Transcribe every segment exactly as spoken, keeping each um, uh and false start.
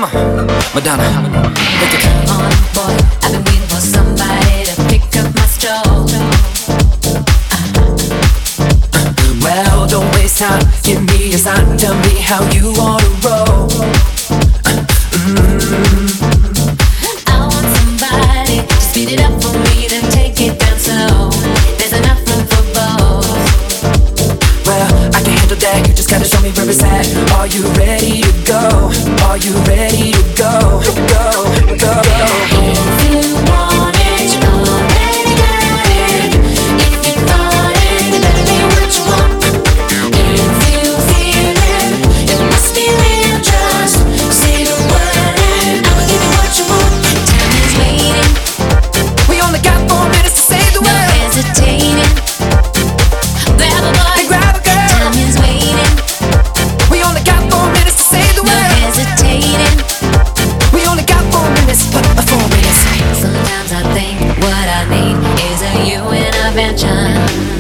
Madonna, make it. Come on, boy, I've been waiting for somebody to pick up my stroll. Well, don't waste time, give me a sign, tell me how you wanna roll. mm. I want somebody to speed it up for me, then take it down slow. There's enough room for both. Well, I can handle that, you just gotta show me where it's at. Are you ready to go? Are you ready to go? Go, go, go. If you want it, you already got it. If you thought it, then better be what you want. If you feel it, it must be real. Just say the word and I'ma give you what you want. Time is waiting, We only got four minutes to say the no word. hesitating. Grab a boy, Hey, grab a girl. time is waiting, We only got four minutes to say the no word. hesitating. We only got four minutes, but uh, four minutes. Sometimes I think what I need is a you intervention.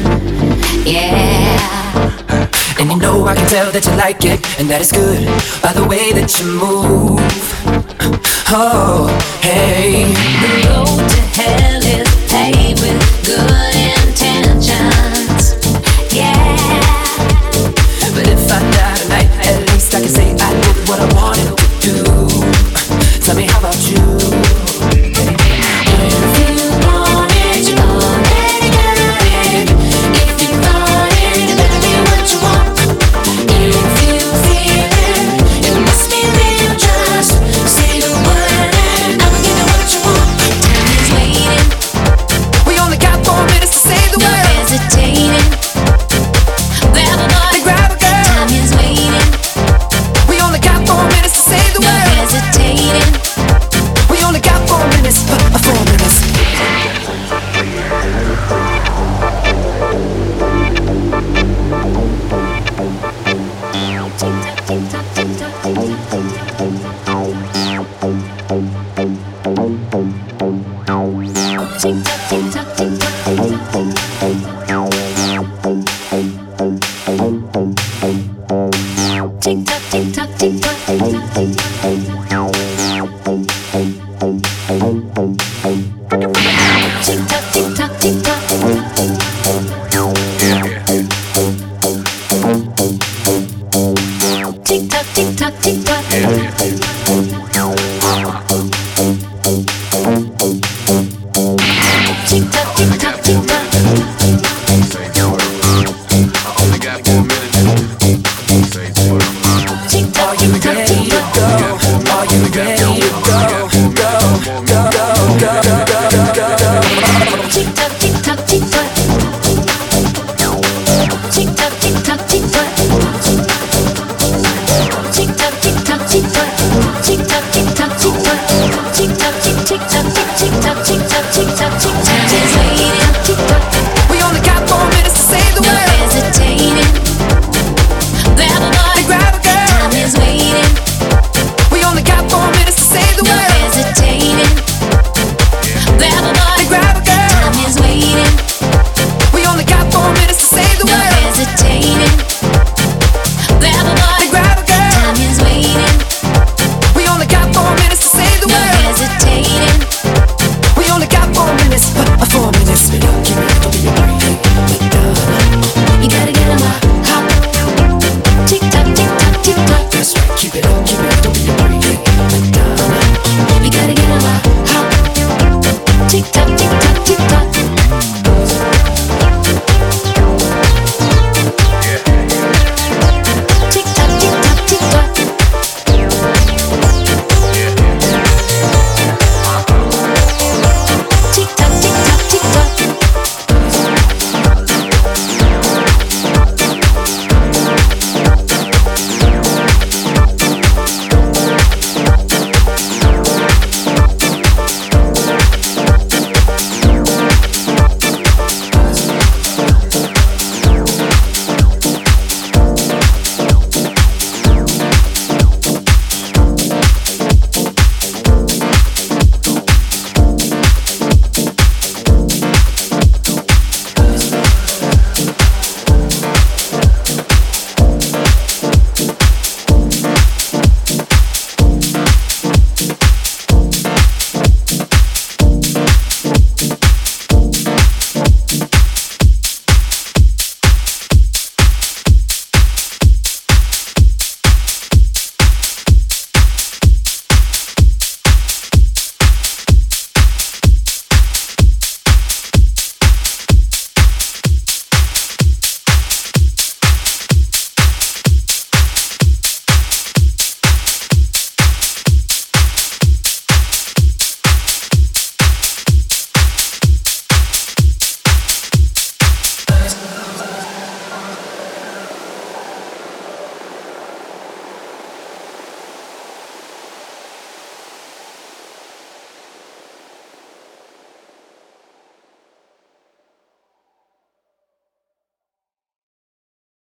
Yeah. And you know I can tell that you like it, and that is good by the way that you move. Oh, hey. The road to hell